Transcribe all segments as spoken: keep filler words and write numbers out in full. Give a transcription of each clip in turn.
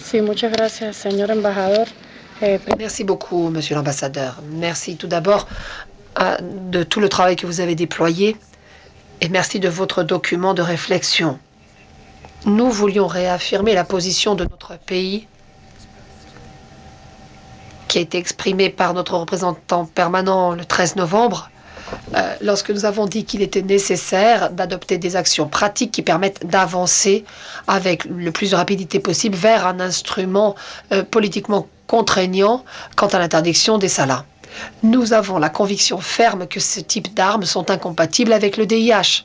Sí, muchas gracias, señor embajador. Eh, Merci beaucoup, monsieur l'ambassadeur. Merci tout d'abord euh, de tout le travail que vous avez déployé et merci de votre document de réflexion. Nous voulions réaffirmer la position de notre pays qui a été exprimée par notre représentant permanent le treize novembre, euh, lorsque nous avons dit qu'il était nécessaire d'adopter des actions pratiques qui permettent d'avancer avec le plus de rapidité possible vers un instrument euh, politiquement contraignant quant à l'interdiction des salas. Nous avons la conviction ferme que ce type d'armes sont incompatibles avec le D I H.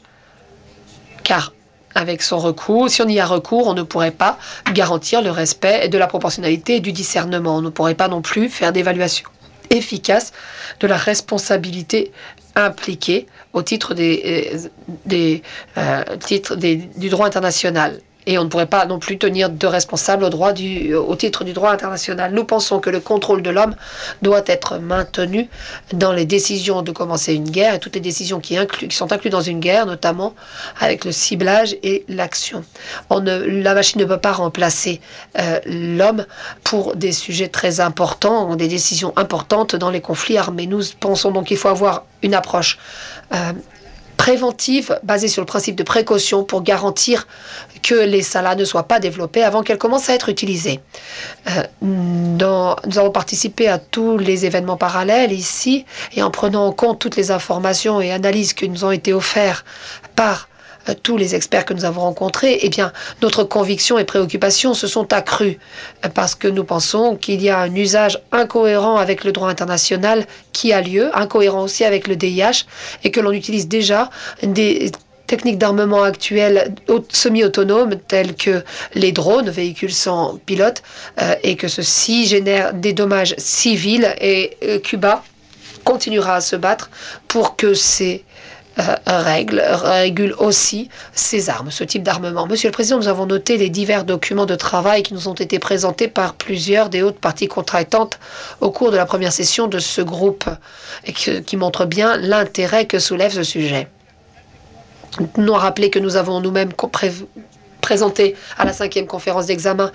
Car avec son recours, si on y a recours, on ne pourrait pas garantir le respect de la proportionnalité et du discernement. On ne pourrait pas non plus faire d'évaluation efficace de la responsabilité impliquée au titre des, euh, des, euh, titres des, du droit international. Et on ne pourrait pas non plus tenir de responsable au, droit du, au titre du droit international. Nous pensons que le contrôle de l'homme doit être maintenu dans les décisions de commencer une guerre et toutes les décisions qui, incluent, qui sont incluses dans une guerre, notamment avec le ciblage et l'action. On ne, la machine ne peut pas remplacer euh, l'homme pour des sujets très importants, des décisions importantes dans les conflits armés. Nous pensons donc qu'il faut avoir une approche euh, préventive basée sur le principe de précaution pour garantir que les salas ne soient pas développées avant qu'elles commencent à être utilisées. Euh, dans, nous avons participé à tous les événements parallèles ici et en prenant en compte toutes les informations et analyses qui nous ont été offertes par euh, tous les experts que nous avons rencontrés, eh bien, notre conviction et préoccupation se sont accrues euh, parce que nous pensons qu'il y a un usage incohérent avec le droit international qui a lieu, incohérent aussi avec le D I H et que l'on utilise déjà des techniques d'armement actuelles semi-autonomes telles que les drones, véhicules sans pilote, euh, et que ceci génère des dommages civils et euh, Cuba continuera à se battre pour que ces euh, règles régulent aussi ces armes, ce type d'armement. Monsieur le Président, nous avons noté les divers documents de travail qui nous ont été présentés par plusieurs des hautes parties contractantes au cours de la première session de ce groupe et que, qui montrent bien l'intérêt que soulève ce sujet. Nous avons rappelé que nous avons nous-mêmes présenté à la cinquième conférence d'examen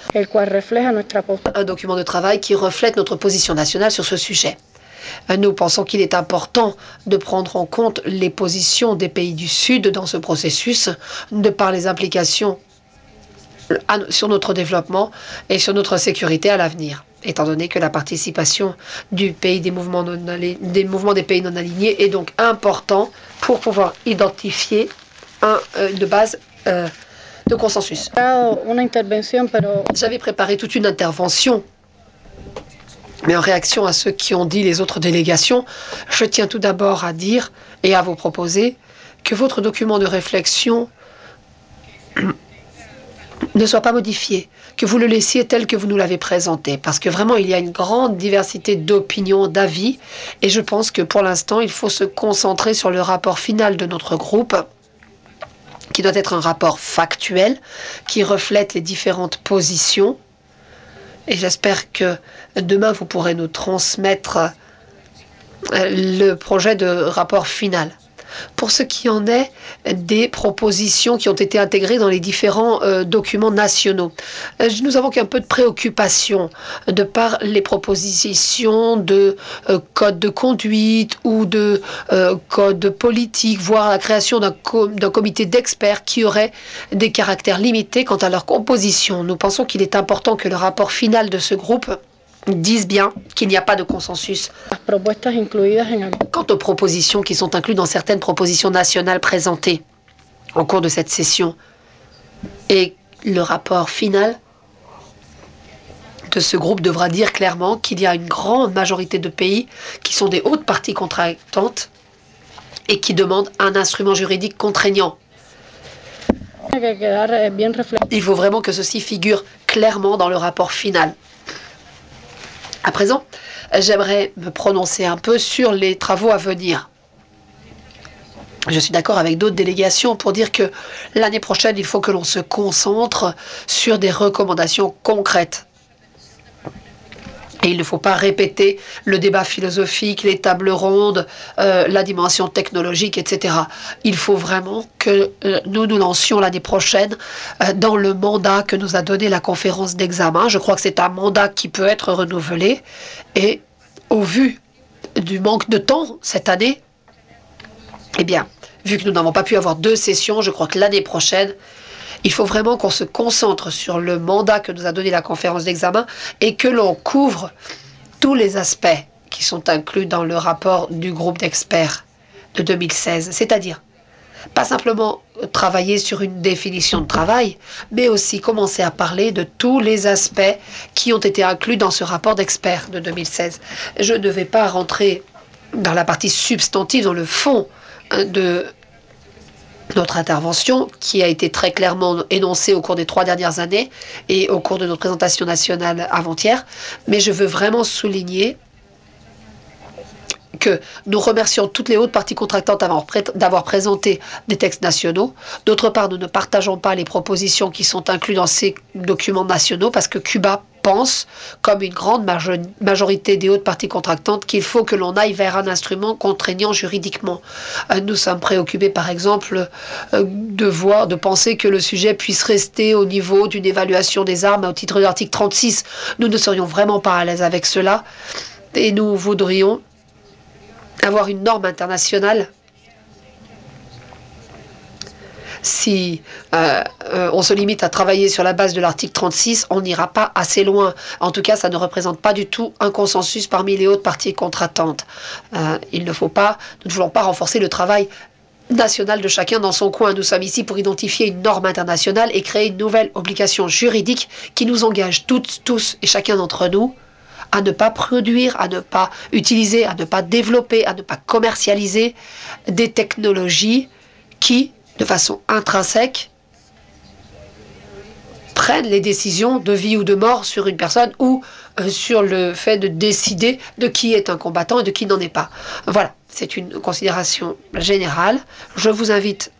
un document de travail qui reflète notre position nationale sur ce sujet. Nous pensons qu'il est important de prendre en compte les positions des pays du Sud dans ce processus, de par les implications sur notre développement et sur notre sécurité à l'avenir, étant donné que la participation du pays des mouvements, non des mouvements des pays non alignés est donc important pour pouvoir identifier un, euh, de base euh, de consensus. J'avais préparé toute une intervention, mais en réaction à ce qui ont dit les autres délégations, je tiens tout d'abord à dire et à vous proposer que votre document de réflexion ne soit pas modifié, que vous le laissiez tel que vous nous l'avez présenté, parce que vraiment il y a une grande diversité d'opinions, d'avis, et je pense que pour l'instant il faut se concentrer sur le rapport final de notre groupe, qui doit être un rapport factuel, qui reflète les différentes positions, et j'espère que demain vous pourrez nous transmettre le projet de rapport final. Pour ce qui en est des propositions qui ont été intégrées dans les différents euh, documents nationaux. Euh, nous avons un peu de préoccupation de par les propositions de euh, code de conduite ou de euh, code politique, voire la création d'un com d'un comité d'experts qui aurait des caractères limités quant à leur composition. Nous pensons qu'il est important que le rapport final de ce groupe disent bien qu'il n'y a pas de consensus quant aux propositions qui sont incluses dans certaines propositions nationales présentées au cours de cette session. Et le rapport final de ce groupe devra dire clairement qu'il y a une grande majorité de pays qui sont des hautes parties contractantes et qui demandent un instrument juridique contraignant. Il faut vraiment que ceci figure clairement dans le rapport final. À présent, j'aimerais me prononcer un peu sur les travaux à venir. Je suis d'accord avec d'autres délégations pour dire que l'année prochaine, il faut que l'on se concentre sur des recommandations concrètes. Et il ne faut pas répéter le débat philosophique, les tables rondes, euh, la dimension technologique, et cetera. Il faut vraiment que euh, nous nous lancions l'année prochaine euh, dans le mandat que nous a donné la conférence d'examen. Je crois que c'est un mandat qui peut être renouvelé. Et au vu du manque de temps cette année, eh bien, vu que nous n'avons pas pu avoir deux sessions, je crois que l'année prochaine, il faut vraiment qu'on se concentre sur le mandat que nous a donné la conférence d'examen et que l'on couvre tous les aspects qui sont inclus dans le rapport du groupe d'experts de deux mille seize, c'est-à-dire pas simplement travailler sur une définition de travail, mais aussi commencer à parler de tous les aspects qui ont été inclus dans ce rapport d'experts de deux mille seize. Je ne vais pas rentrer dans la partie substantive, dans le fond de notre intervention, qui a été très clairement énoncée au cours des trois dernières années et au cours de notre présentation nationale avant-hier, mais je veux vraiment souligner que nous remercions toutes les hautes parties contractantes d'avoir présenté des textes nationaux. D'autre part, nous ne partageons pas les propositions qui sont incluses dans ces documents nationaux parce que Cuba pense, comme une grande majorité des hautes parties contractantes, qu'il faut que l'on aille vers un instrument contraignant juridiquement. Nous sommes préoccupés, par exemple, de voir, de penser que le sujet puisse rester au niveau d'une évaluation des armes au titre de l'article trente-six. Nous ne serions vraiment pas à l'aise avec cela et nous voudrions avoir une norme internationale. Si euh, euh, on se limite à travailler sur la base de l'article trente-six, on n'ira pas assez loin. En tout cas, ça ne représente pas du tout un consensus parmi les hautes parties contractantes. Euh, il ne faut pas, nous ne voulons pas renforcer le travail national de chacun dans son coin. Nous sommes ici pour identifier une norme internationale et créer une nouvelle obligation juridique qui nous engage toutes, tous et chacun d'entre nous à ne pas produire, à ne pas utiliser, à ne pas développer, à ne pas commercialiser des technologies qui, de façon intrinsèque, prennent les décisions de vie ou de mort sur une personne ou euh, sur le fait de décider de qui est un combattant et de qui n'en est pas. Voilà, c'est une considération générale. Je vous invite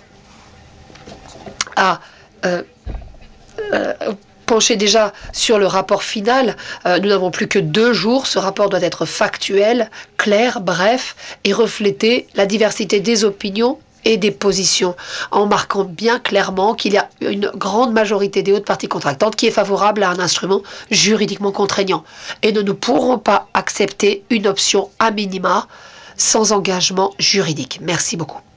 à euh, euh, pencher déjà sur le rapport final. Euh, nous n'avons plus que deux jours. Ce rapport doit être factuel, clair, bref, et refléter la diversité des opinions et des positions, en marquant bien clairement qu'il y a une grande majorité des hautes parties contractantes qui est favorable à un instrument juridiquement contraignant. Et nous ne pourrons pas accepter une option à minima sans engagement juridique. Merci beaucoup.